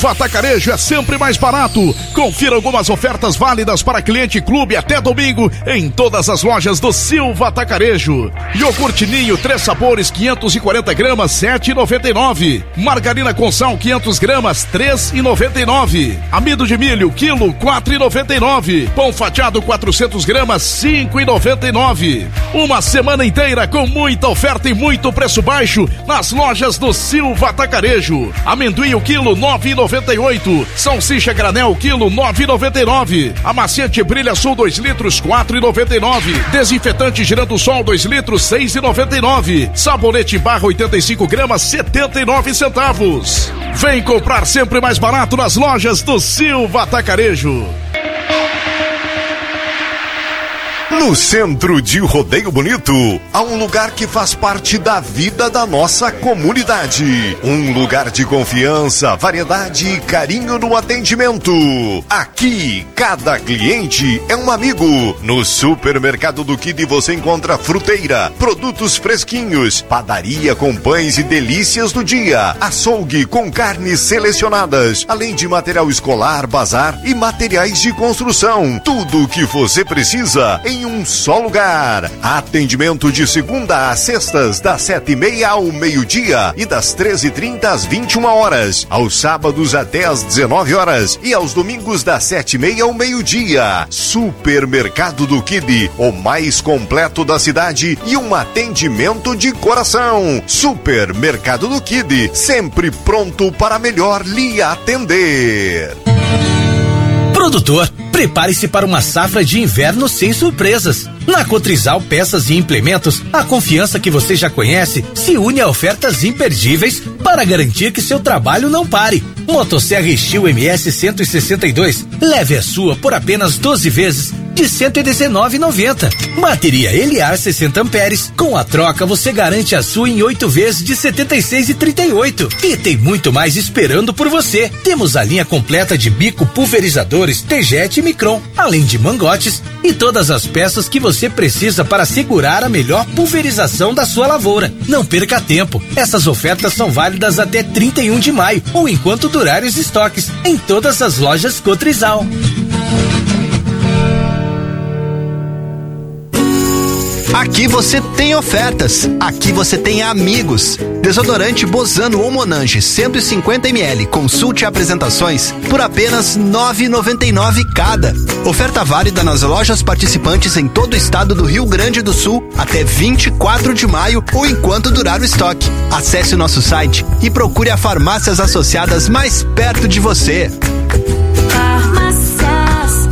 Silva Atacarejo é sempre mais barato. Confira algumas ofertas válidas para cliente clube até domingo em todas as lojas do Silva Atacarejo. Iogurte Ninho 3 sabores 540 gramas 7,99. Margarina com sal 500 gramas 3,99. Amido de milho quilo 4,99. Pão fatiado 400 gramas 5,99. Uma semana inteira com muita oferta e muito preço baixo nas lojas do Silva Atacarejo. Amendoim o quilo 9,98. Salsicha granel quilo 9,99. Amaciante Brilha Sul 2 litros 4,99. Desinfetante Girando Sol 2 litros 6,99. Sabonete Barra 85 gramas 79 centavos. Vem comprar sempre mais barato nas lojas do Silva Atacarejo. No centro de Rodeio Bonito, há um lugar que faz parte da vida da nossa comunidade. Um lugar de confiança, variedade e carinho no atendimento. Aqui, cada cliente é um amigo. No Supermercado do Kid você encontra fruteira, produtos fresquinhos, padaria com pães e delícias do dia, açougue com carnes selecionadas, além de material escolar, bazar e materiais de construção. Tudo o que você precisa em um só lugar. Atendimento de segunda a sextas, das 7h30 ao meio-dia e das 13h30 às 21 horas. Aos sábados até às 19 horas e aos domingos das 7h30 ao meio-dia. Supermercado do Kid, o mais completo da cidade e um atendimento de coração. Supermercado do Kid, sempre pronto para melhor lhe atender. Produtor, prepare-se para uma safra de inverno sem surpresas. Na Cotrizal Peças e Implementos, a confiança que você já conhece se une a ofertas imperdíveis para garantir que seu trabalho não pare. Motosserra Steel MS 162, leve a sua por apenas 12 vezes de R$ 119,90. Bateria Eliar 60 amperes, com a troca você garante a sua em 8 vezes de R$ 76,38. E tem muito mais esperando por você. Temos a linha completa de bico pulverizadores T-Jet e Micron, além de mangotes e todas as peças que você precisa para segurar a melhor pulverização da sua lavoura. Não perca tempo, essas ofertas são válidas até 31 de maio ou enquanto durarem os estoques em todas as lojas Cotrizal. Aqui você tem ofertas, aqui você tem amigos. Desodorante Bozano ou Monange 150ml, consulte apresentações por apenas R$ 9,99 cada. Oferta válida nas lojas participantes em todo o estado do Rio Grande do Sul até 24 de maio ou enquanto durar o estoque. Acesse o nosso site e procure as farmácias associadas mais perto de você. Farmácias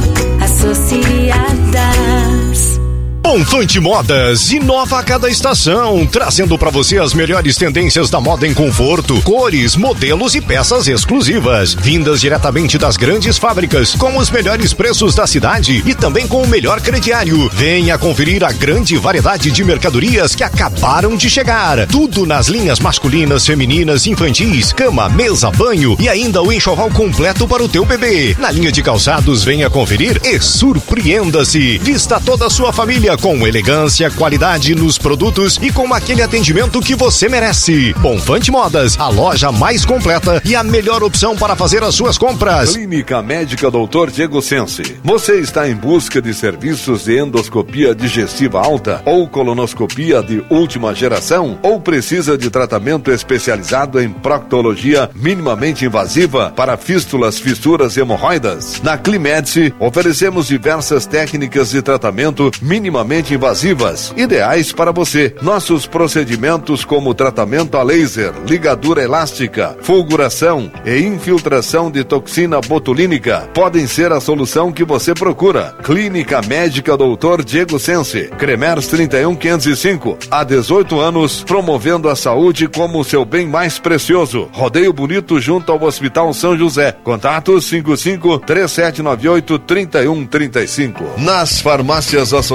Associadas. Bonfante Modas inova a cada estação, trazendo para você as melhores tendências da moda em conforto, cores, modelos e peças exclusivas, vindas diretamente das grandes fábricas, com os melhores preços da cidade e também com o melhor crediário. Venha conferir a grande variedade de mercadorias que acabaram de chegar. Tudo nas linhas masculinas, femininas, infantis, cama, mesa, banho e ainda o enxoval completo para o teu bebê. Na linha de calçados, venha conferir e surpreenda-se. Vista toda a sua família com elegância, qualidade nos produtos e com aquele atendimento que você merece. Bonfante Modas, a loja mais completa e a melhor opção para fazer as suas compras. Clínica Médica Dr. Diego Sense. Você está em busca de serviços de endoscopia digestiva alta ou colonoscopia de última geração? Ou precisa de tratamento especializado em proctologia minimamente invasiva para fístulas, fissuras e hemorroidas? Na Climedice, oferecemos diversas técnicas de tratamento minimamente invasivas, ideais para você. Nossos procedimentos como tratamento a laser, ligadura elástica, fulguração e infiltração de toxina botulínica podem ser a solução que você procura. Clínica Médica Dr. Diego Sense, Cremers 31505, há 18 anos, promovendo a saúde como o seu bem mais precioso. Rodeio Bonito junto ao Hospital São José. Contatos 55-3798-3135. Nas farmácias associadas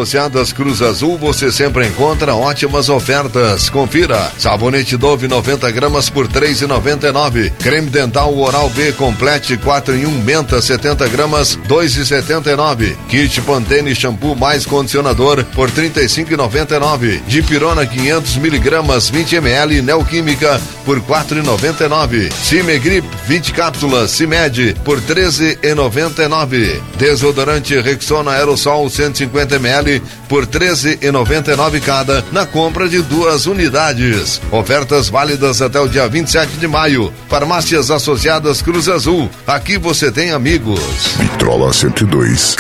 Óticas Cruz Azul você sempre encontra ótimas ofertas. Confira: sabonete Dove 90 gramas por R$3,99. Creme dental Oral-B Complete 4 em 1 menta 70 gramas R$2,79. Kit Pantene shampoo mais condicionador por R$35,99. Dipirona 500 miligramas 20 ml Neoquímica por R$4,99. Cimegrip 20 cápsulas Cimed por R$13,99. Desodorante Rexona Aerosol 150 ml por R$13,99 cada na compra de 2 unidades. Ofertas válidas até o dia 27 de maio. Farmácias Associadas Cruz Azul. Aqui você tem amigos. Vitrola 102.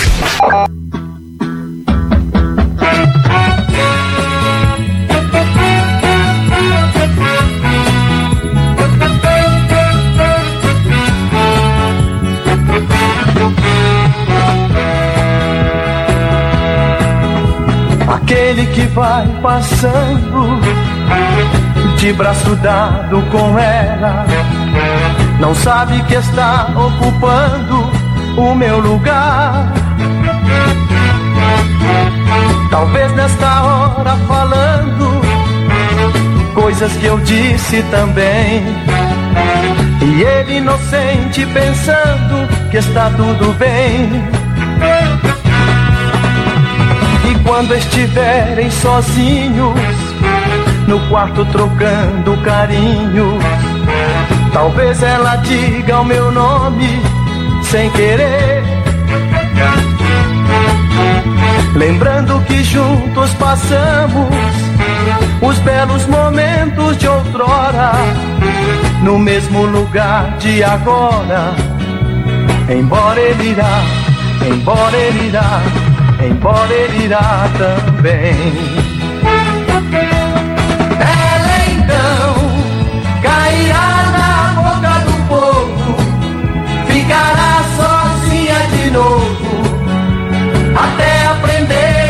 Aquele que vai passando de braço dado com ela, não sabe que está ocupando o meu lugar. Talvez nesta hora falando coisas que eu disse também, e ele inocente pensando que está tudo bem. E quando estiverem sozinhos no quarto trocando carinhos, talvez ela diga o meu nome sem querer, lembrando que juntos passamos os belos momentos de outrora, no mesmo lugar de agora. Embora ele irá, embora ele irá, embora ele irá também. Ela então cairá na boca do povo, ficará sozinha de novo, até aprender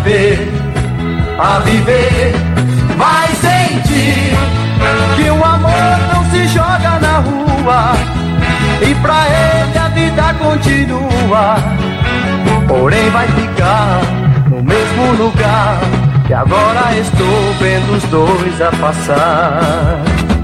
a viver. Vai sentir que o amor não se joga na rua, e pra ele a vida continua. Porém vai ficar no mesmo lugar que agora estou vendo os dois a passar.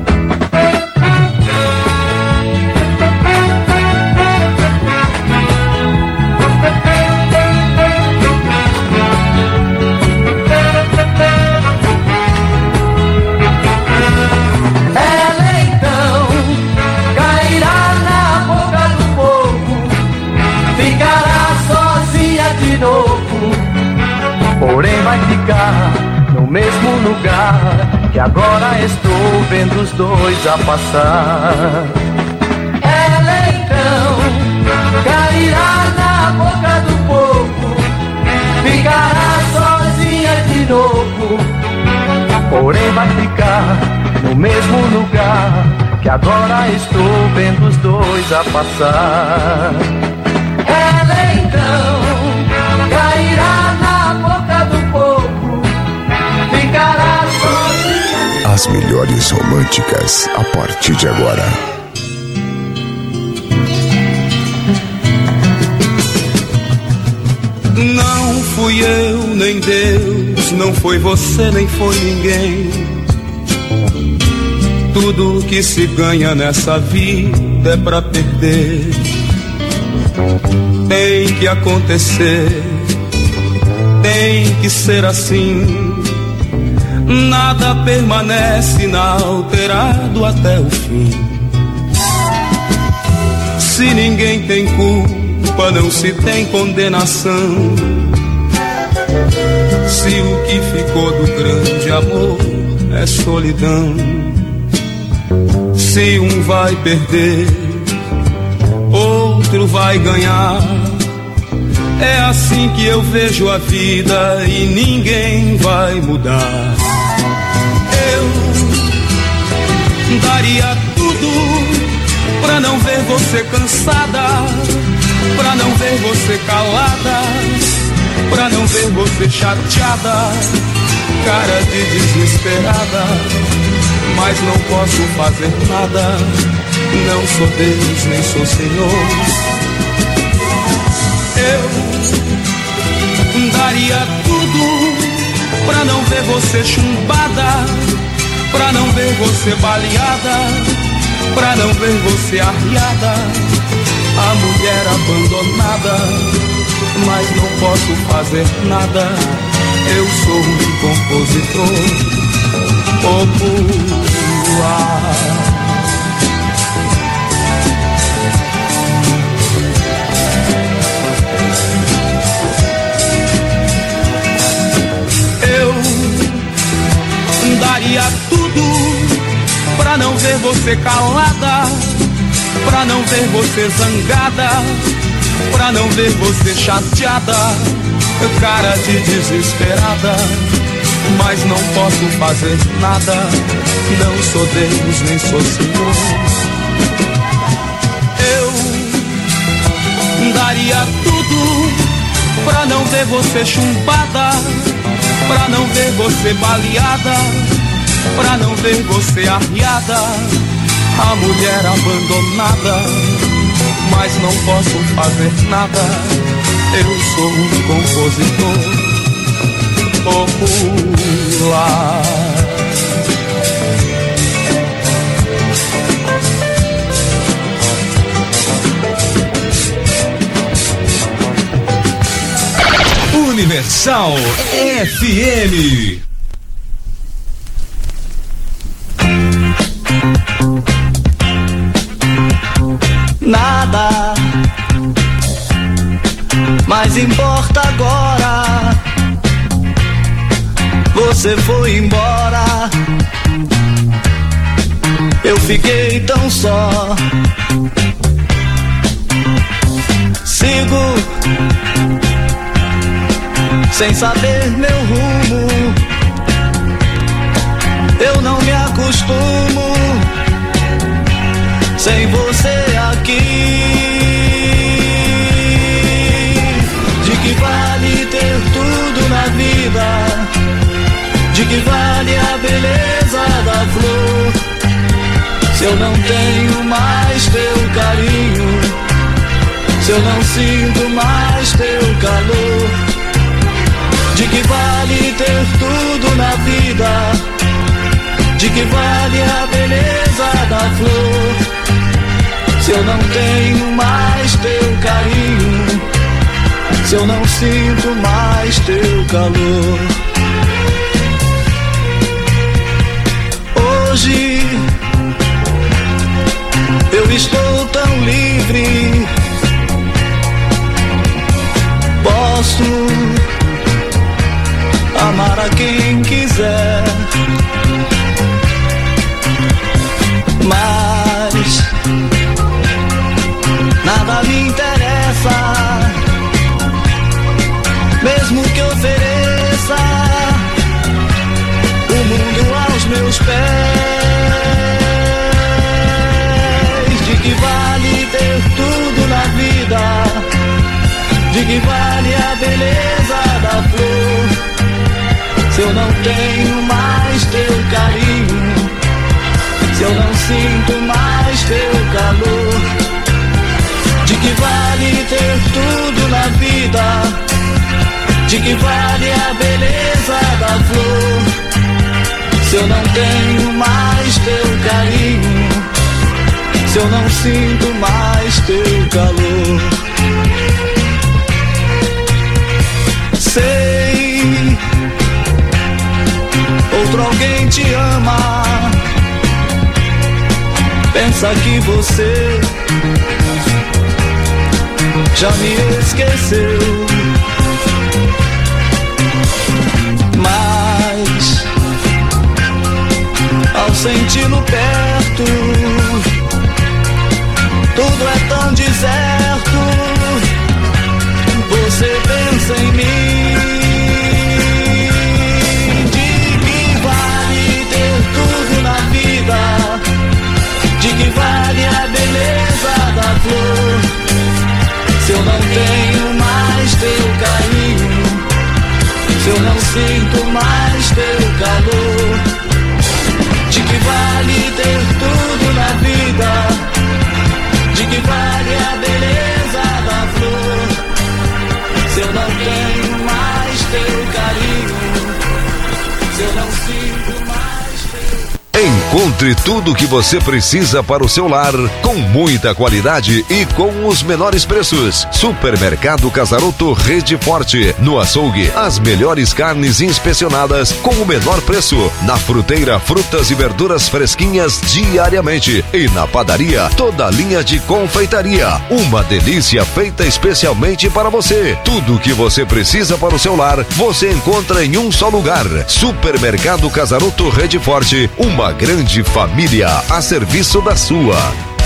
Ela então cairá na boca do povo, ficará sozinha de novo, porém vai ficar no mesmo lugar que agora estou vendo os dois a passar. Ela então cairá na boca do povo, ficará sozinha de novo, porém vai ficar no mesmo lugar que agora estou vendo os dois a passar. Ela então cairá na boca do povo, ficará sozinha. As melhores românticas a partir de agora. Não fui eu, nem Deus, não foi você, nem foi ninguém. Tudo que se ganha nessa vida é pra perder. Tem que acontecer, tem que ser assim. Nada permanece inalterado até o fim. Se ninguém tem culpa, não se tem condenação. Se o que ficou do grande amor é solidão, se um vai perder, outro vai ganhar. É assim que eu vejo a vida e ninguém vai mudar. Eu daria tudo pra não ver você cansada, pra não ver você calada, pra não ver você chateada, cara de desesperada. Mas não posso fazer nada, não sou Deus, nem sou Senhor. Eu daria tudo pra não ver você chumbada, pra não ver você baleada, pra não ver você arriada, a mulher abandonada, mas não posso fazer nada, eu sou um compositor popular. Daria tudo pra não ver você calada, pra não ver você zangada, pra não ver você chateada, cara de desesperada, mas não posso fazer nada, não sou Deus nem sou Senhor. Eu daria tudo pra não ver você chumbada, pra não ver você baleada, pra não ver você arriada, a mulher abandonada, mas não posso fazer nada, eu sou um compositor popular. Universal FM. Nada mais importa agora, você foi embora, eu fiquei tão só, sigo sem saber meu rumo, eu não me acostumo sem você aqui. De que vale ter tudo na vida? De que vale a beleza da flor? Se eu não tenho mais teu carinho, se eu não sinto mais teu calor. De que vale ter tudo na vida? De que vale a beleza da flor? Se eu não tenho mais teu carinho, se eu não sinto mais teu calor. Hoje eu estou tão livre, posso amar a quem quiser, mas nada me interessa, mesmo que ofereça o mundo aos meus pés. De que vale ter tudo na vida? De que vale a beleza da flor? Se eu não tenho mais teu carinho, se eu não sinto mais teu calor. De que vale ter tudo na vida? De que vale a beleza da flor? Se eu não tenho mais teu carinho, se eu não sinto mais teu calor. Sei, outro alguém te ama, pensa que você já me esqueceu, mas ao senti-lo perto, tudo é tão deserto. Você pensa em mim. De que vale ter tudo na vida? De que vale a beleza da flor? Se eu não tenho mais teu carinho, se eu não sinto mais teu calor. De que vale ter tudo na vida? De que vale a beleza da flor? Se eu não tenho mais teu carinho, Encontre tudo o que você precisa para o seu lar com muita qualidade e com os menores preços. Supermercado Casaroto Rede Forte. No açougue, as melhores carnes inspecionadas com o menor preço. Na fruteira, frutas e verduras fresquinhas diariamente. E na padaria, toda a linha de confeitaria. Uma delícia feita especialmente para você. Tudo o que você precisa para o seu lar, você encontra em um só lugar. Supermercado Casaroto Rede Forte. Uma grande família a serviço da sua.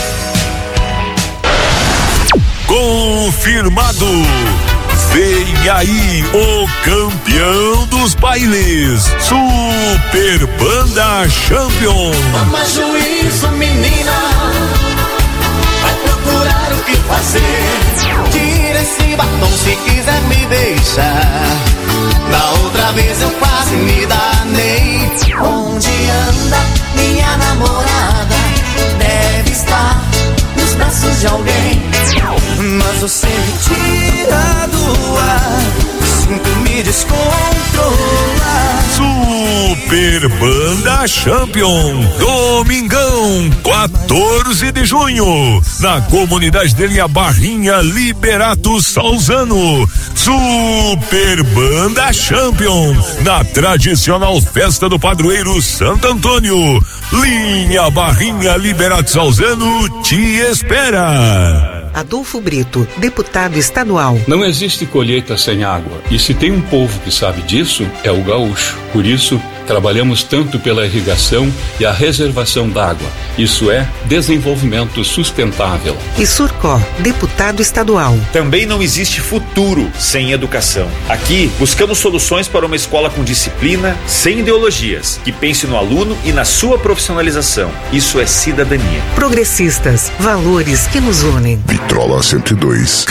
Confirmado! Vem aí o campeão dos bailes, Super Banda Champion. Toma juízo, menina, vai procurar o que fazer. Tira esse batom se quiser me deixar. Da outra vez eu quase me danei. Onde anda minha namorada? Deve estar nos braços de alguém. Mas você me tira do ar, sinto me descontrolar. Super Banda Champion, domingão, 14 de junho, na comunidade de Linha Barrinha, Liberato Salzano. Super Banda Champion, na tradicional festa do padroeiro Santo Antônio. Linha Barrinha, Liberato Salzano te espera. Adolfo Brito, deputado estadual. Não existe colheita sem água, e se tem um povo que sabe disso, é o gaúcho. Por isso, trabalhamos tanto pela irrigação e a reservação d'água. Isso é desenvolvimento sustentável. E Surcó, deputado estadual. Também não existe futuro sem educação. Aqui, buscamos soluções para uma escola com disciplina, sem ideologias, que pense no aluno e na sua profissionalização. Isso é cidadania. Progressistas, valores que nos unem. Vitrola 102.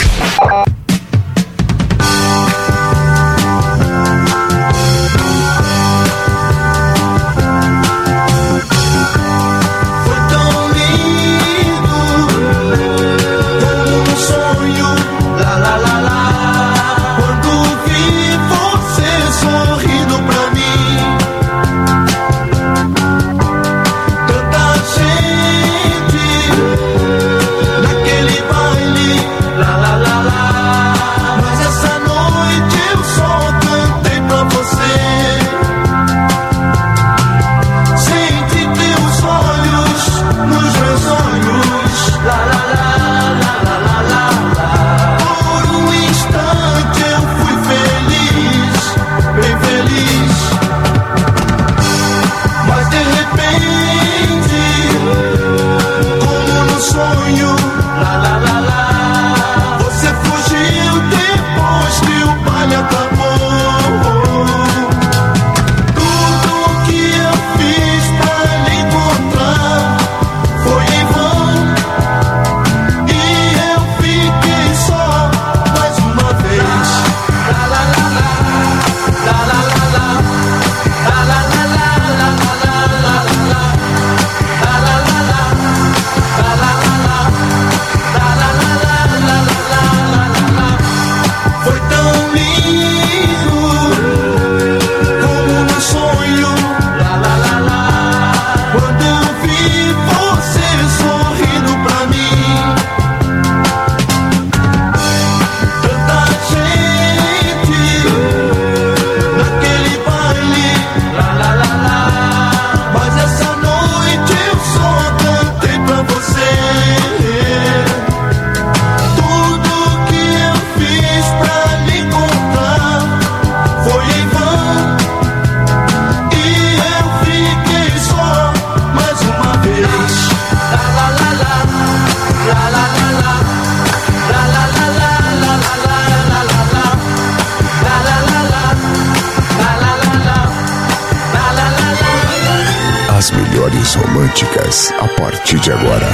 As melhores românticas a partir de agora.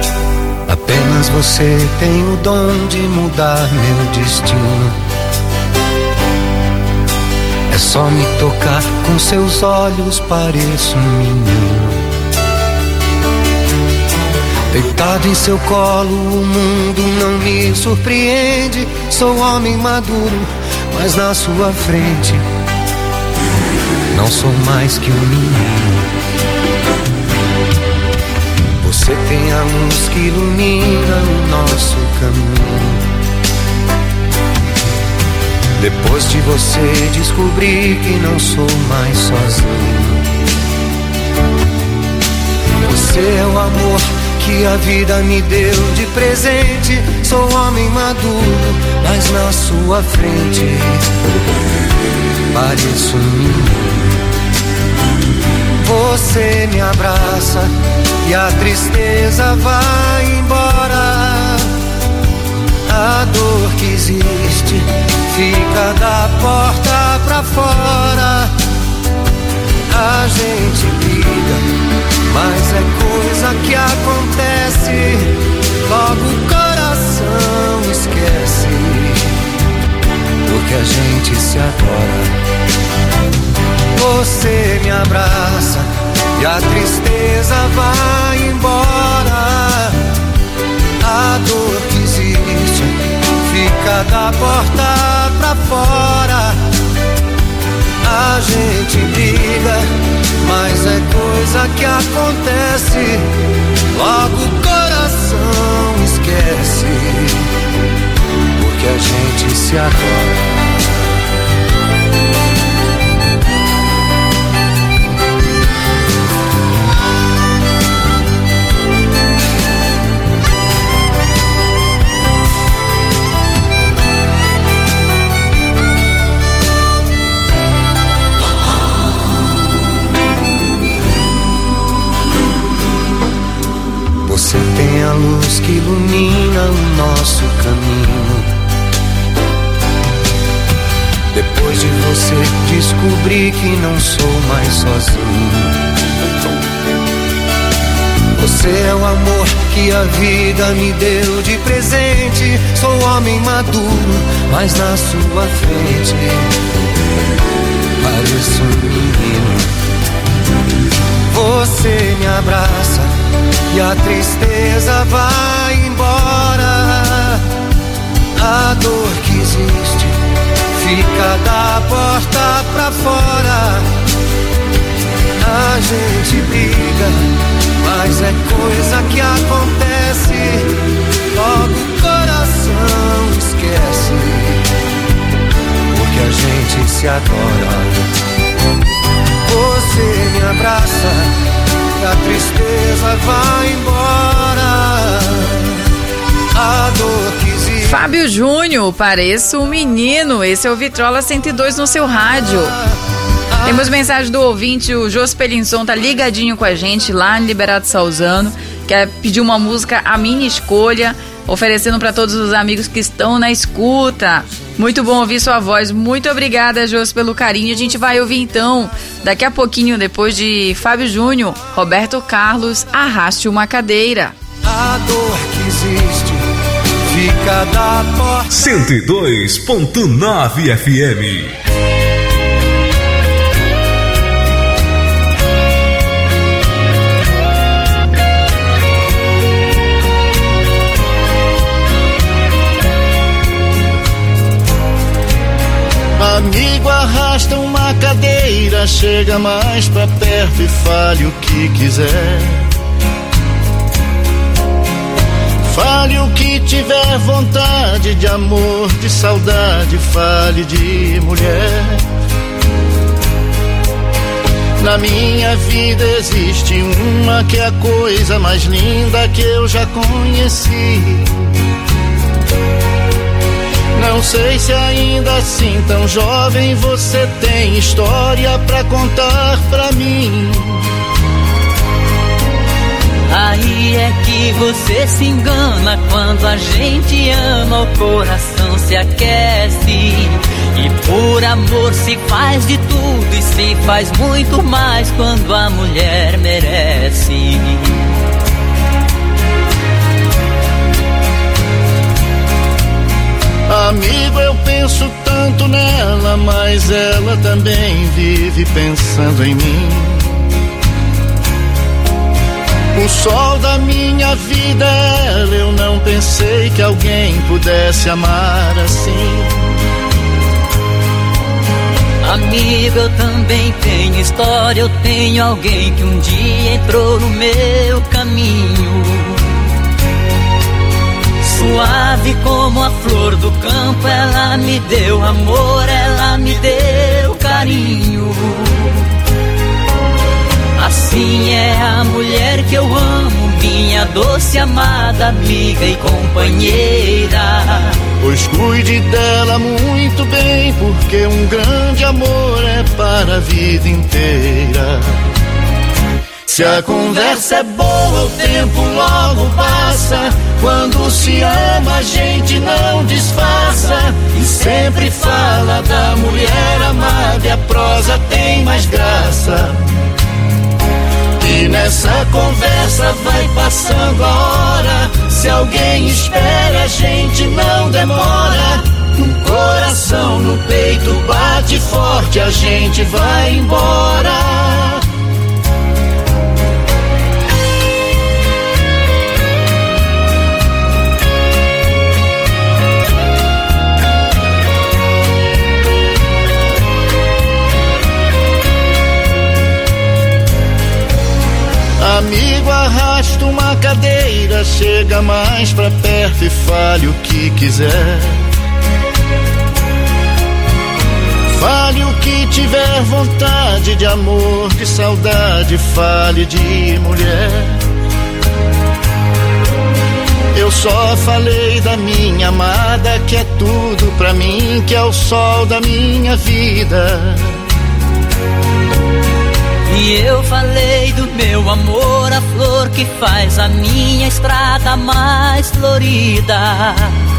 Apenas você tem o dom de mudar meu destino. É só me tocar com seus olhos, pareço um menino. Deitado em seu colo, o mundo não me surpreende. Sou homem maduro, mas na sua frente não sou mais que um menino. Você tem a luz que ilumina o nosso caminho. Depois de você descobri que não sou mais sozinho. Você é o amor que a vida me deu de presente. Sou homem maduro, mas na sua frente pareço um menino. Você me abraça e a tristeza vai embora. A dor que existe fica da porta pra fora. A gente briga, mas é coisa que acontece. Logo o coração esquece, porque a gente se adora. Você me abraça e a tristeza vai embora. A dor que existe fica da porta pra fora. A gente briga, mas é coisa que acontece. Logo o coração esquece, porque a gente se adora. Você tem a luz que ilumina o nosso caminho. Depois de você descobri que não sou mais sozinho. Você é o amor que a vida me deu de presente. Sou homem maduro, mas na sua frente pareço um menino. Você me abraça e a tristeza vai embora. A dor que existe fica da porta pra fora. A gente briga, mas é coisa que acontece. Logo o coração esquece, porque a gente se adora. Você me abraça e a tristeza vai embora. A dor que existe. Fábio Júnior, pareço um menino. Esse é o Vitrola 102 no seu rádio. Temos mensagem do ouvinte, o Jos Pelinson tá ligadinho com a gente lá em Liberato Salzano. Quer pedir uma música, A Minha Escolha, oferecendo para todos os amigos que estão na escuta. Muito bom ouvir sua voz. Muito obrigada, Jos, pelo carinho. A gente vai ouvir então, daqui a pouquinho, depois de Fábio Júnior, Roberto Carlos, Arraste uma Cadeira. A dor que existe fica da porta. 102.9 FM. Amigo, arrasta uma cadeira, chega mais pra perto e fale o que quiser. Fale o que tiver vontade, de amor, de saudade, fale de mulher. Na minha vida existe uma que é a coisa mais linda que eu já conheci. Não sei se ainda assim tão jovem você tem história pra contar pra mim. Aí é que você se engana, quando a gente ama o coração se aquece. E por amor se faz de tudo e se faz muito mais quando a mulher merece. Amigo, eu penso tanto nela, ama, mas ela também vive pensando em mim. O sol da minha vida, eu não pensei que alguém pudesse amar assim. Amigo, eu também tenho história, eu tenho alguém que um dia entrou no meu caminho. Suave como a flor do campo, ela me deu amor, ela me deu carinho. Assim é a mulher que eu amo, minha doce amada amiga e companheira. Pois cuide dela muito bem, porque um grande amor é para a vida inteira. Se a conversa é boa, o tempo logo passa. Quando se ama, a gente não disfarça. E sempre fala da mulher amada, e a prosa tem mais graça. E nessa conversa vai passando a hora. Se alguém espera, a gente não demora. Um coração no peito bate forte, a gente vai embora. Amigo, arrasta uma cadeira, chega mais pra perto e fale o que quiser. Fale o que tiver vontade, de amor, de saudade, fale de mulher. Eu só falei da minha amada, que é tudo pra mim, que é o sol da minha vida. E eu falei do meu amor, a flor que faz a minha estrada mais florida.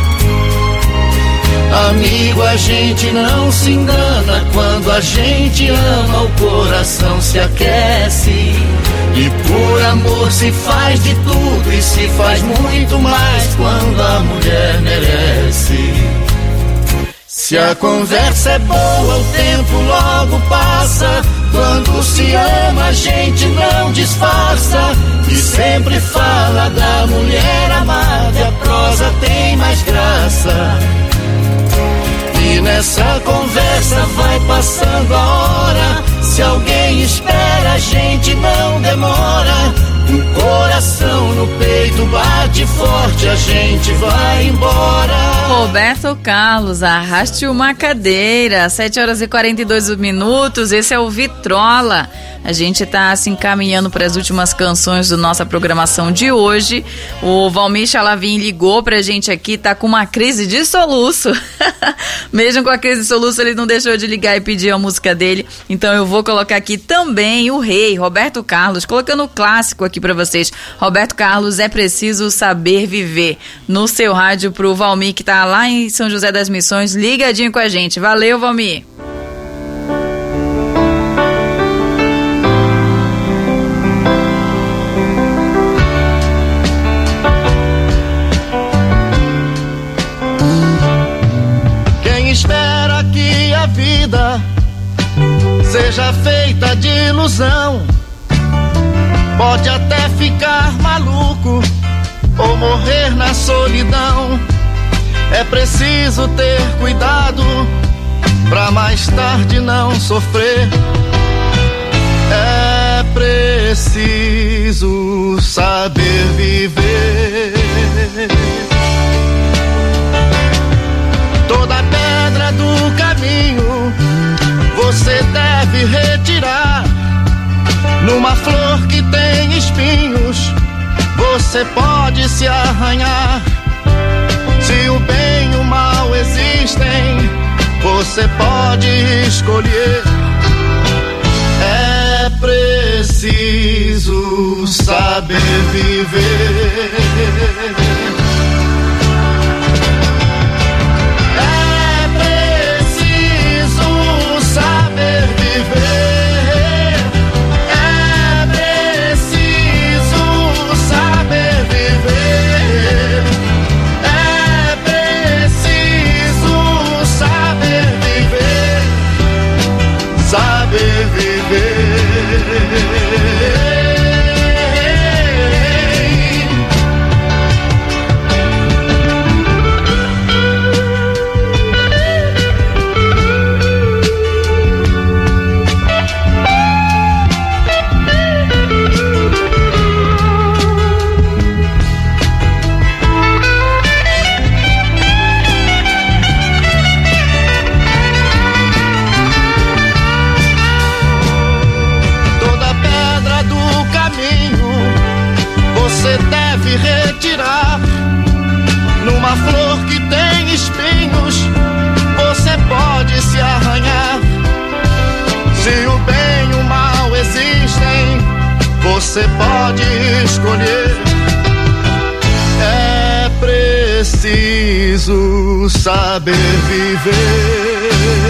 Amigo, a gente não se engana, quando a gente ama o coração se aquece. E por amor se faz de tudo e se faz muito mais quando a mulher merece. Se a conversa é boa, o tempo logo passa. Quando se ama, a gente não disfarça. E sempre fala da mulher amada, e a prosa tem mais graça. E nessa conversa vai passando a hora. Se alguém espera, a gente não demora. Um coração no peito bate forte, a gente vai embora. Roberto Carlos, arraste uma cadeira. 7h42. Esse é o Vitrola. A gente tá se encaminhando para as últimas canções da nossa programação de hoje. O Valmir Chalavin ligou pra gente aqui, tá com uma crise de soluço. Mesmo com a crise de soluço, ele não deixou de ligar e pedir a música dele. Então eu vou colocar aqui também o rei, Roberto Carlos, colocando o clássico aqui pra vocês. Roberto Carlos, É Preciso Saber Viver. No seu rádio pro Valmir, que tá lá em São José das Missões, ligadinho com a gente. Valeu, Valmir. Seja feita de ilusão, pode até ficar maluco ou morrer na solidão. É preciso ter cuidado pra mais tarde não sofrer. É preciso saber viver. Toda pedra do caminho você deve retirar. Numa flor que tem espinhos, você pode se arranhar. Se o bem e o mal existem, você pode escolher. É preciso saber viver. saber viver. Retirar numa flor que tem espinhos, você pode se arranhar. Se o bem e o mal existem, você pode escolher. É preciso saber viver.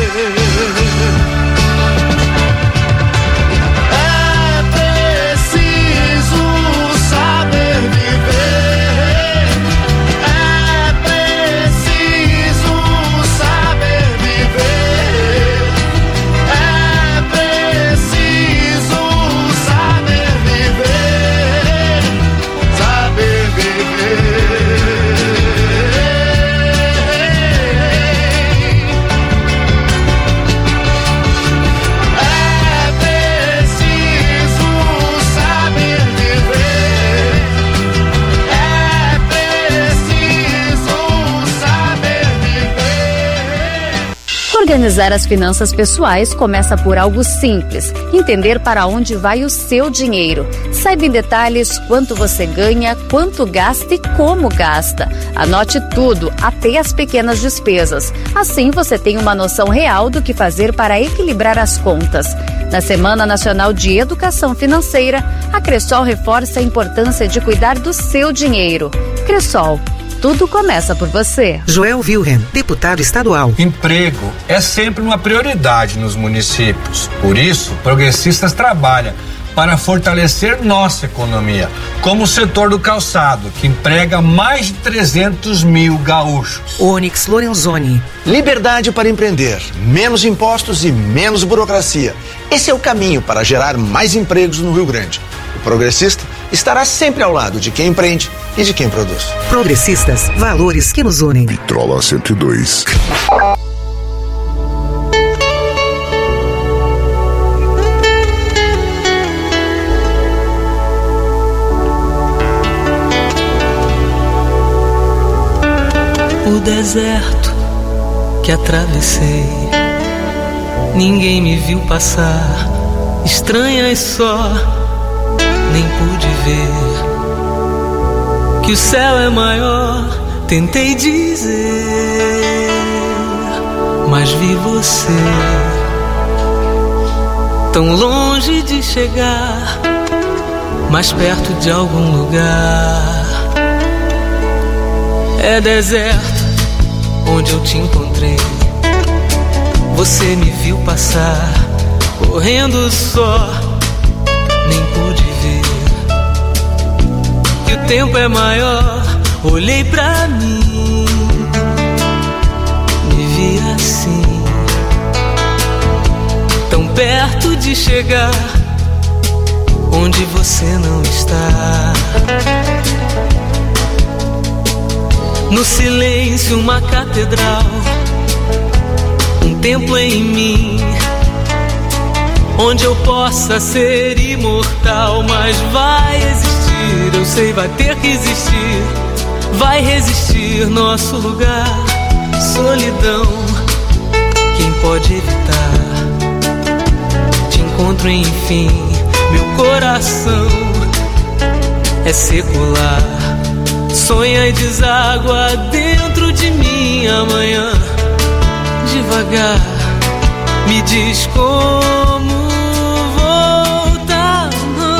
Organizar as finanças pessoais começa por algo simples: entender para onde vai o seu dinheiro. Saiba em detalhes quanto você ganha, quanto gasta e como gasta. Anote tudo, até as pequenas despesas. Assim você tem uma noção real do que fazer para equilibrar as contas. Na Semana Nacional de Educação Financeira, a Cressol reforça a importância de cuidar do seu dinheiro. Cressol. Tudo começa por você. Joel Wilhelm, deputado estadual. Emprego é sempre uma prioridade nos municípios. Por isso, Progressistas trabalha para fortalecer nossa economia, como o setor do calçado, que emprega mais de 300 mil gaúchos. Onyx Lorenzoni. Liberdade para empreender, menos impostos e menos burocracia. Esse é o caminho para gerar mais empregos no Rio Grande. O Progressista estará sempre ao lado de quem empreende e de quem produz. Progressistas, valores que nos unem. Vitrola 102. O deserto que atravessei, ninguém me viu passar, estranha e só, nem pude ver que o céu é maior, tentei dizer, mas vi você tão longe de chegar, mais perto de algum lugar. É deserto onde eu te encontrei, você me viu passar, correndo só, nem pude ver que o tempo é maior. Olhei pra mim, me vi assim, tão perto de chegar onde você não está. No silêncio uma catedral, um templo em mim, onde eu possa ser imortal. Mas vai existir, eu sei, vai ter que existir, vai resistir nosso lugar. Solidão, quem pode evitar? Te encontro enfim, meu coração é secular. Sonha e deságua dentro de mim amanhã. Devagar, me diz como voltar.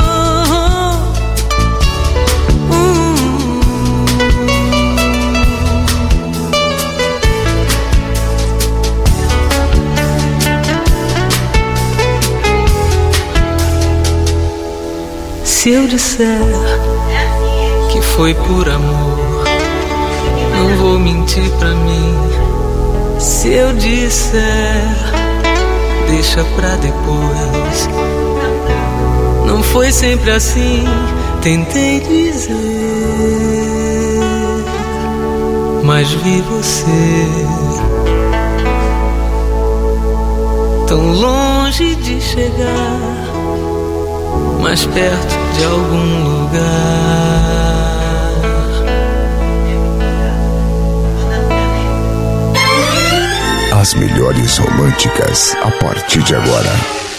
Se eu disser que foi por amor, não vou mentir pra mim. Se eu disser, deixa deixa pra depois. Não foi sempre assim, tentei dizer, mas vi você tão longe de chegar, mais perto de algum lugar. As melhores românticas a partir de agora.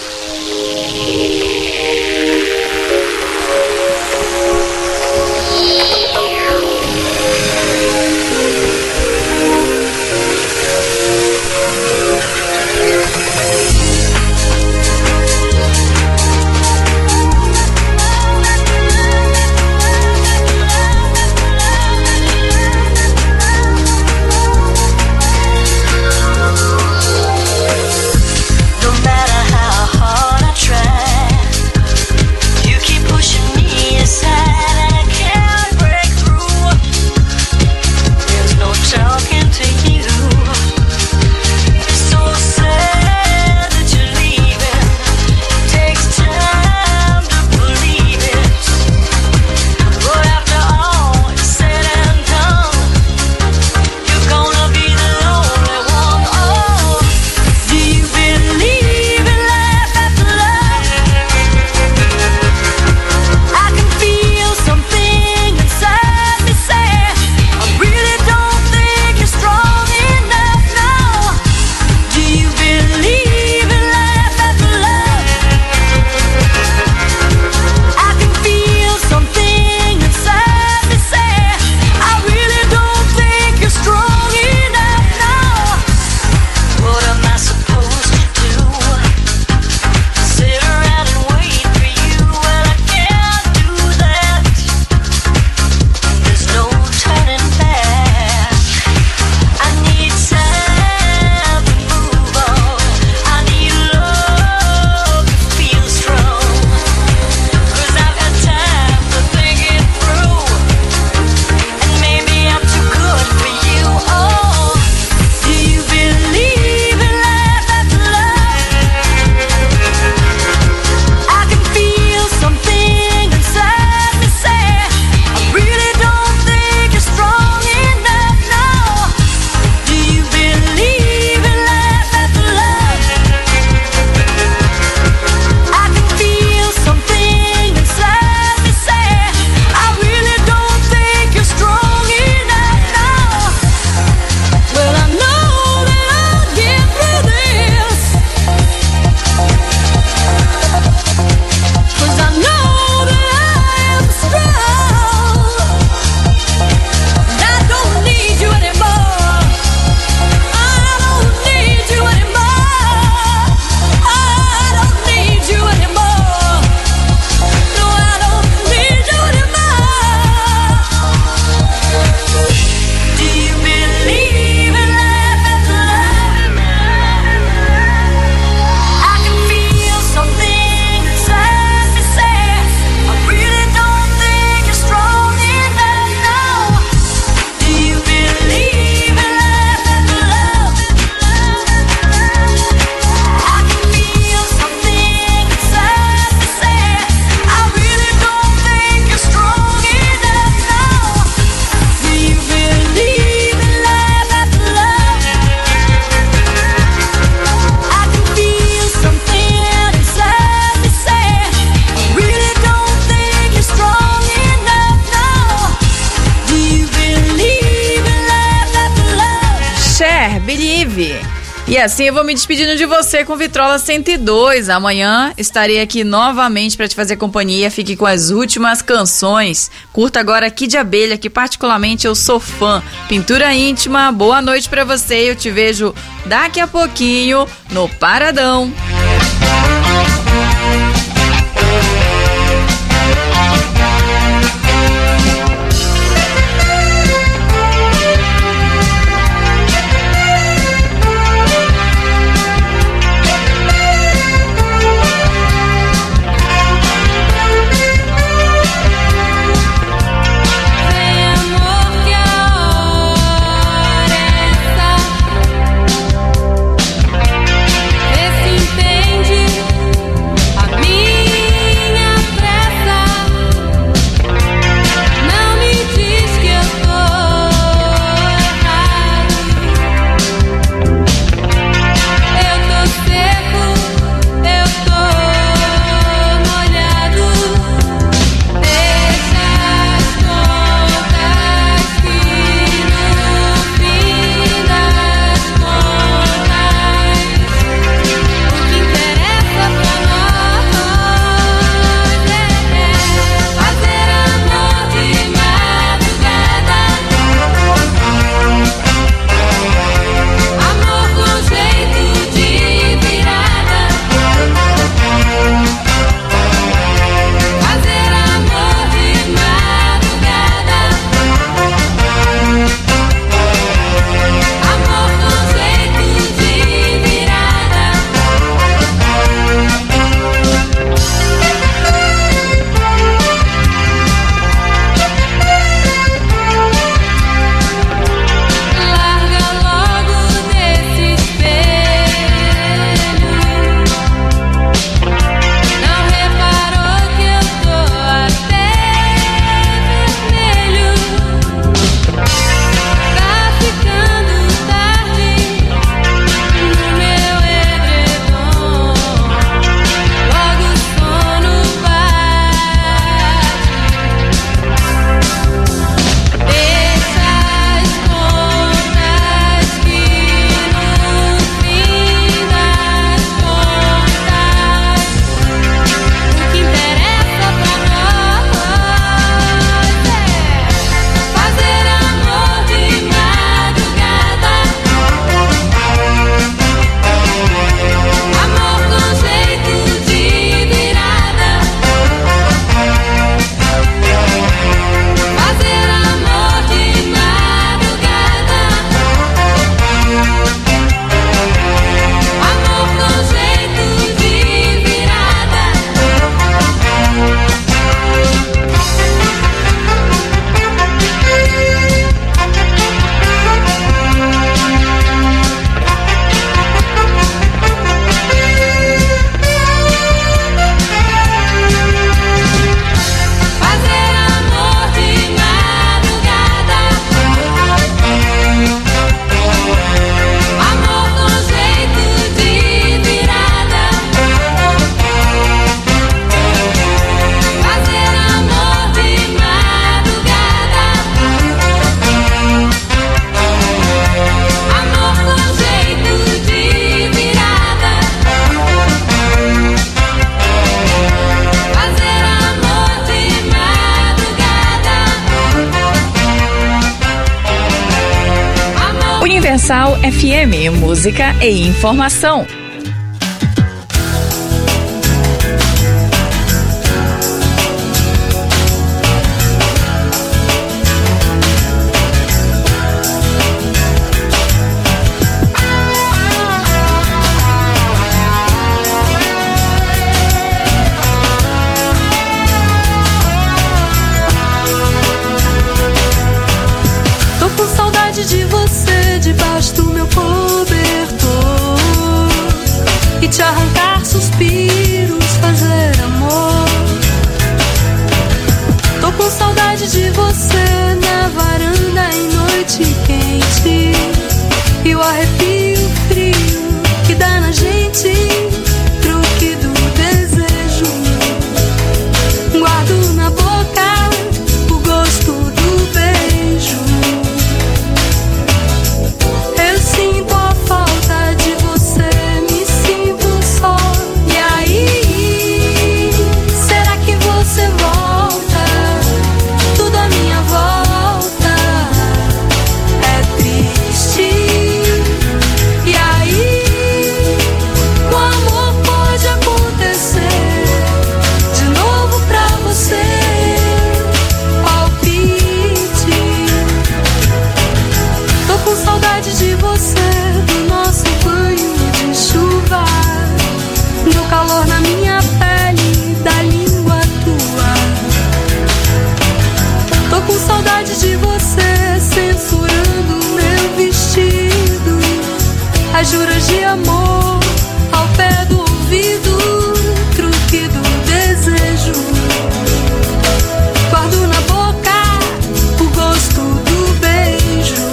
E assim eu vou me despedindo de você com Vitrola 102. Amanhã estarei aqui novamente para te fazer companhia. Fique com as últimas canções. Curta agora Kid Abelha, que particularmente eu sou fã. Pintura Íntima, boa noite para você. Eu te vejo daqui a pouquinho no Paradão. Esse Universal FM, música e informação. De você debaixo do meu cobertor e te arrancar suspiros, fazer amor. Tô com saudade de você na varanda em noite quente e o arrepio frio que dá na gente, truque do desejo. Guardo na boca o gosto do beijo. Eu sinto a falta de você, me sinto só. E aí, será que você volta? Tudo à minha volta é triste. E aí, o amor pode acontecer de novo pra você. Palpite. Tô com saudade de você, do nosso banho de chuva, do calor na minha pele, da língua tua. Tô com saudade de você, censurando meu vestido, as juras de amor ao pé do ouvido, truque do desejo. Guardo na boca o gosto do beijo.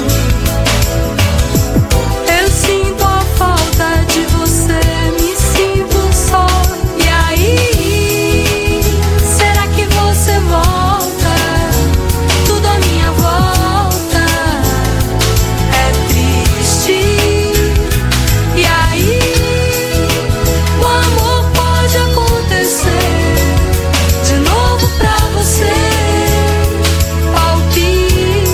Eu sinto a falta de você, me sinto só. E aí, será que você volta? Tudo à minha volta é triste. E aí, o amor pode acontecer de novo pra você. Palpite.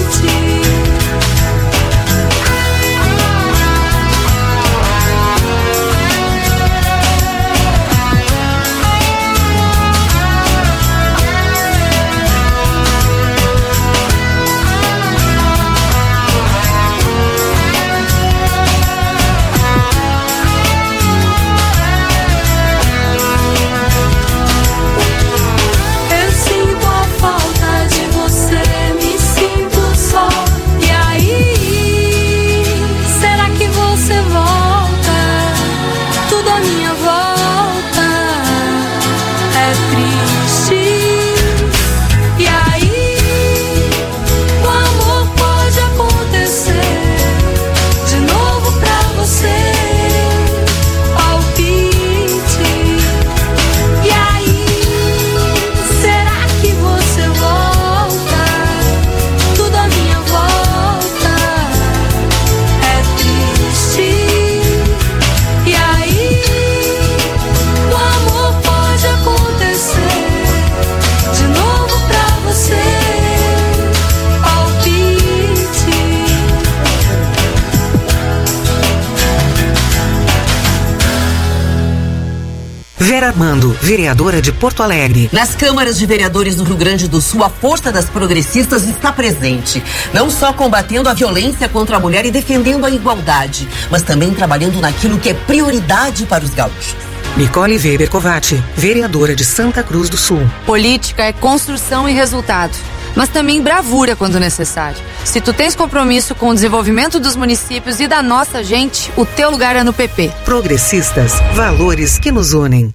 Eu sinto a falta de você, me sinto só. E aí, será que você volta? Tudo à minha volta é triste. E aí, o amor pode acontecer de novo pra você. Palpite. E aí, será que você volta? Tudo à minha volta é triste. E aí, o amor pode acontecer de novo pra você. Palpite. Vera Armando, vereadora de Porto Alegre. Nas câmaras de vereadores do Rio Grande do Sul, a força das progressistas está presente. Não só combatendo a violência contra a mulher e defendendo a igualdade, mas também trabalhando naquilo que é prioridade para os gaúchos. Nicole Weber Covatti, vereadora de Santa Cruz do Sul. Política é construção e resultado, mas também bravura quando necessário. Se tu tens compromisso com o desenvolvimento dos municípios e da nossa gente, o teu lugar é no PP. Progressistas, valores que nos unem.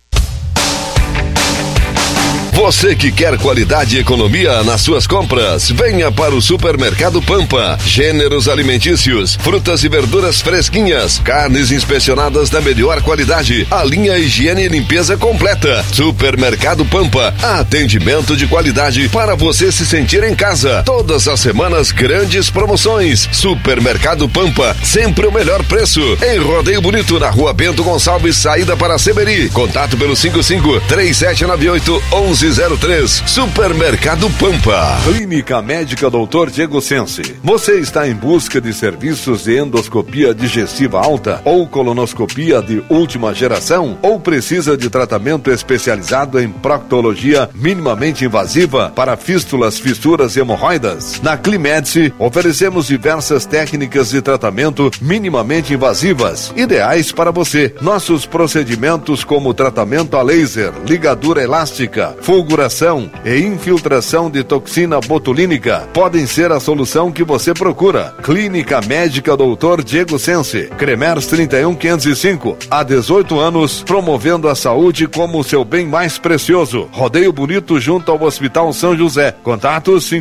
Você que quer qualidade e economia nas suas compras, venha para o Supermercado Pampa. Gêneros alimentícios, frutas e verduras fresquinhas, carnes inspecionadas da melhor qualidade, a linha higiene e limpeza completa. Supermercado Pampa, atendimento de qualidade para você se sentir em casa. Todas as semanas, grandes promoções. Supermercado Pampa, sempre o melhor preço. Em Rodeio Bonito, na Rua Bento Gonçalves, saída para Seberi. Contato pelo 55-3798-1100. 1703, Supermercado Pampa. Clínica Médica Dr. Diego Sense. Você está em busca de serviços de endoscopia digestiva alta ou colonoscopia de última geração? Ou precisa de tratamento especializado em proctologia minimamente invasiva para fístulas, fissuras e hemorroidas? Na Climedice, oferecemos diversas técnicas de tratamento minimamente invasivas, ideais para você. Nossos procedimentos como tratamento a laser, ligadura elástica, fulguração e infiltração de toxina botulínica podem ser a solução que você procura. Clínica Médica Dr. Diego Sense, Cremers 31505, há 18 anos, promovendo a saúde como o seu bem mais precioso. Rodeio Bonito, junto ao Hospital São José. Contatos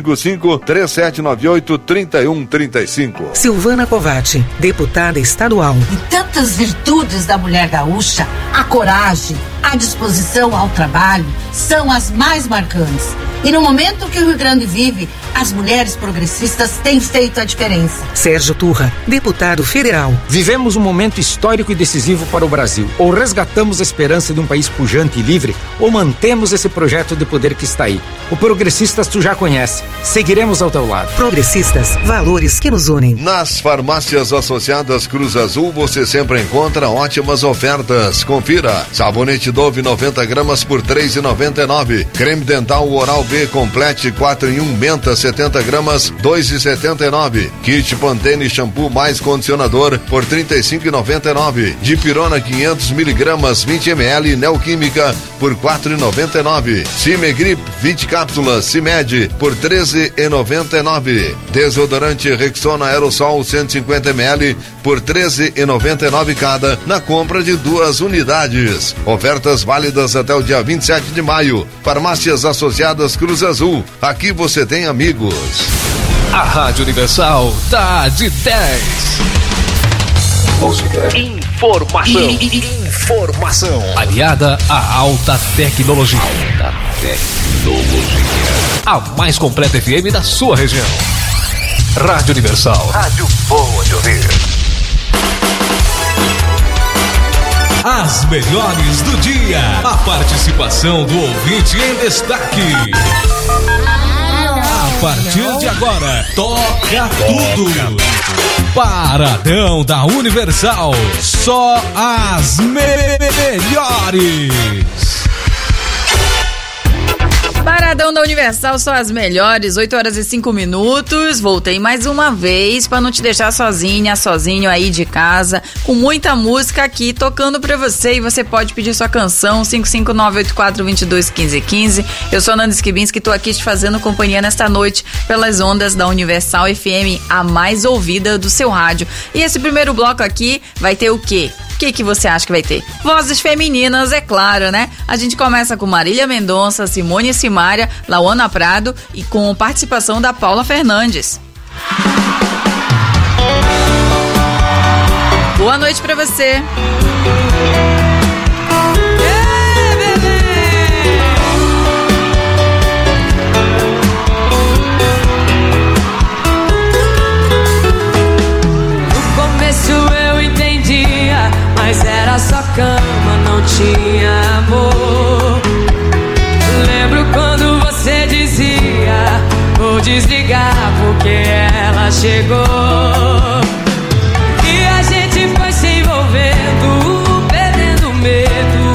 55-3798-3135. Silvana Covatti, deputada estadual. E tantas virtudes da mulher gaúcha, a coragem, a disposição ao trabalho são as mais marcantes. E no momento que o Rio Grande vive, as mulheres progressistas têm feito a diferença. Sérgio Turra, deputado federal. Vivemos um momento histórico e decisivo para o Brasil. Ou resgatamos a esperança de um país pujante e livre, ou mantemos esse projeto de poder que está aí. O Progressistas tu já conhece. Seguiremos ao teu lado. Progressistas, valores que nos unem. Nas farmácias associadas Cruz Azul você sempre encontra ótimas ofertas. Confira: sabonete Dove 90 gramas por R$3,99. Creme dental Oral B Complete 4 em 1 menta 70 gramas, R$2,79. Kit Pantene shampoo mais condicionador por R$35,99. Dipirona 500 miligramas 20 ml Neoquímica por R$4,99. Cimegrip 20 cápsulas Cimed por R$13,99. Desodorante Rexona Aerosol 150 ml por R$13,99 cada na compra de 2 unidades. Ofertas válidas até o dia 27 de maio. Farmácias Associadas Cruz Azul. Aqui você tem amigos. A Rádio Universal tá de 10. Música. Informação. Informação. Aliada à alta tecnologia. A mais completa FM da sua região. Rádio Universal. Rádio boa de ouvir. As melhores do dia. A participação do ouvinte em destaque. A partir de agora, toca tudo. Paradão da Universal. Só as melhores. Paradão da Universal, só as melhores, 8h05. Voltei mais uma vez para não te deixar sozinha, sozinho aí de casa, com muita música aqui tocando pra você. E você pode pedir sua canção, 55984221515. Eu sou a Nanda Skibinski, tô aqui te fazendo companhia nesta noite pelas ondas da Universal FM, a mais ouvida do seu rádio. E esse primeiro bloco aqui vai ter o quê? O que você acha que vai ter? Vozes femininas, é claro, né? A gente começa com Marília Mendonça, Simone Simaria, Lauana Prado e com participação da Paula Fernandes. Boa noite pra você. No começo eu entendia, mas era só cama, não tinha amor. Lembro quando você dizia: vou desligar porque ela chegou. E a gente foi se envolvendo, perdendo medo.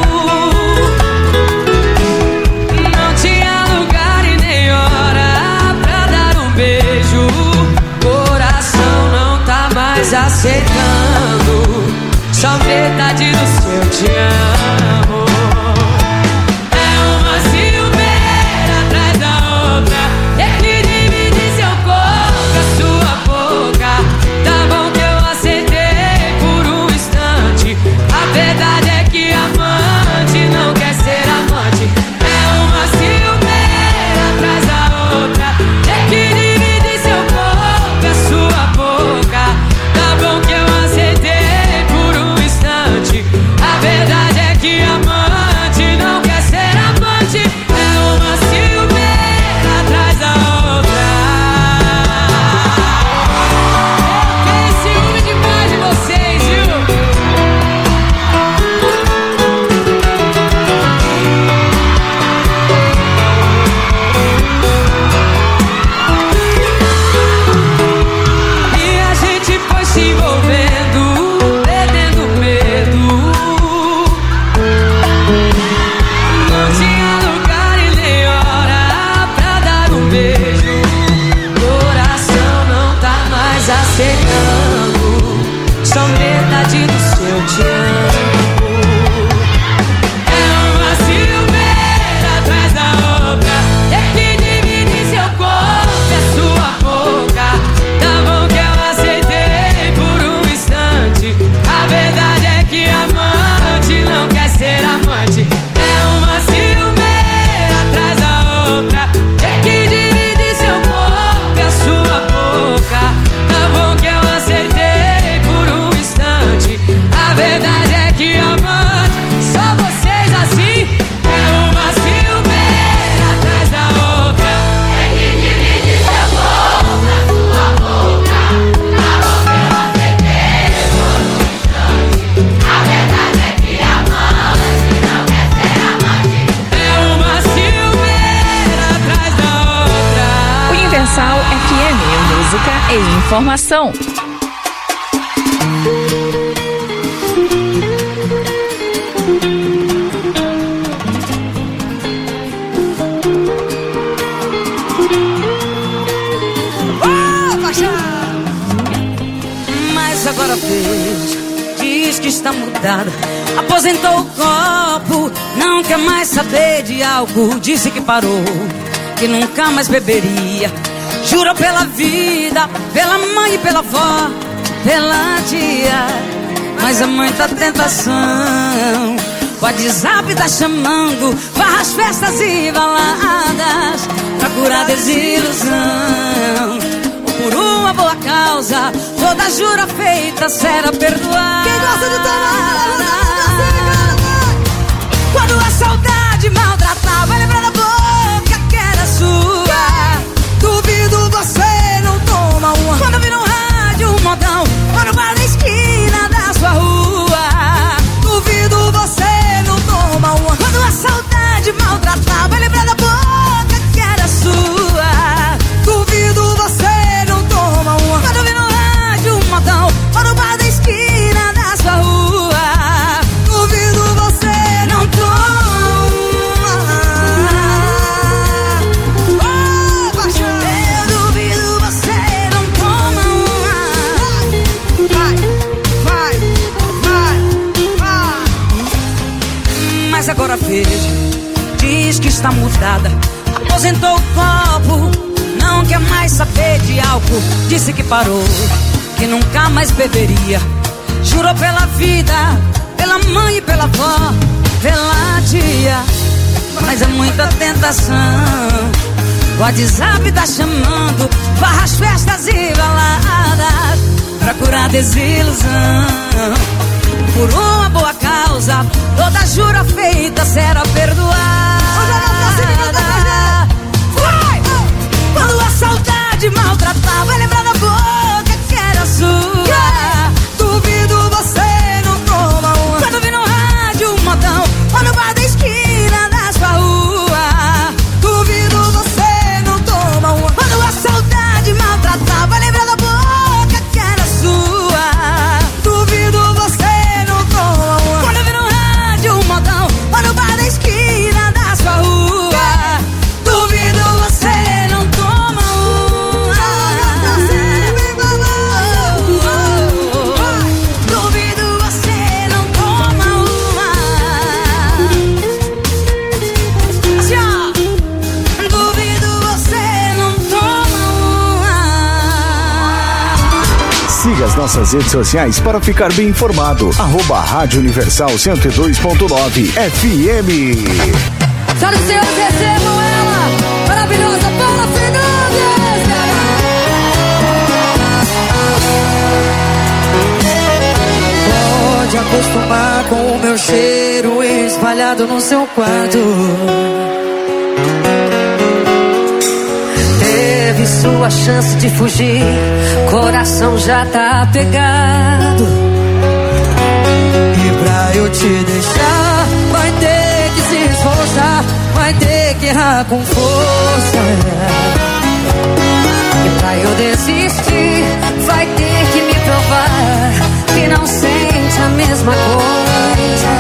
Não tinha lugar e nem hora pra dar um beijo. Coração não tá mais aceitando só metade do seu te amo. É uma ciumeira atrás da outra, ele divide seu corpo, a sua boca. Tá bom que eu aceitei por um instante. A verdade é que amante não quer ser amante. É uma ciumeira atrás da outra, ele divide seu corpo, a sua boca. Tá bom que eu aceitei por um instante. A verdade é informação. Mas agora veja, diz que está mudada. Aposentou o copo, não quer mais saber de álcool. Disse que parou, que nunca mais beberia. Jurou pela vida, pela mãe e pela avó, pela tia. Mas é muita tentação. O WhatsApp tá chamando, farras, festas e baladas pra curar desilusão. Por uma boa causa, toda jura feita será perdoada. Quem gosta de tomar, quando a saudade maltratar, vai lembrar da boca que era sua. Duvido você não toma uma. Quando vira um rádio, um modão, ou no bar da esquina da sua rua. Duvido você não toma uma. Quando a saudade maltratar, vai lembrar da boca que era sua. Duvido você não toma uma. Quando vira um rádio, um modão, ou no bar da esquina da sua rua. Duvido você não toma uma. Oh, paixão. Eu duvido você não toma uma. Vai. Mas agora veja, diz que está mudada. Aposentou o copo, não quer mais saber de álcool. Disse que parou, que nunca mais beberia. Jurou pela vida, pela mãe e pela avó, pela tia. Mas é muita tentação. O WhatsApp tá chamando, farras, festas e baladas pra curar desilusão. Por uma boa causa, toda jura feita será perdoada. Vai! Quando a saudade maltratar, vai lembrar da boca que era sua. Duvido você não toma uma. Quando vi no rádio um modão, ou no bar da esquina da sua rua. Duvido você não toma uma. Quando a saudade maltratar, vai lembrar da boca que era sua. Duvido você não toma uma. Quando vi no rádio um modão, ou no bar da esquina da sua rua. Duvido você não toma uma. Duvido você não toma uma. Assim, ó. Duvido você não toma uma. Siga as nossas redes sociais para ficar bem informado. @Rádio Universal 102.9 FM. Senhoras e senhores, recebam ela, maravilhosa Paula Fernandes. Pode acostumar com o meu cheiro espalhado no seu quarto. Teve sua chance de fugir, coração já tá apegado. E pra eu te deixar, vai ter que se esforçar, vai ter que errar com força. E pra eu desistir, vai ter que me provar que não sente a mesma coisa.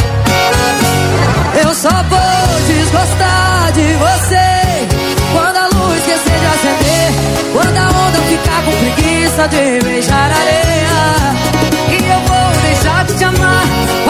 Eu só vou desgostar de você quando a luz esquecer de acender, quando a onda ficar com preguiça de beijar a areia. E eu vou deixar de te amar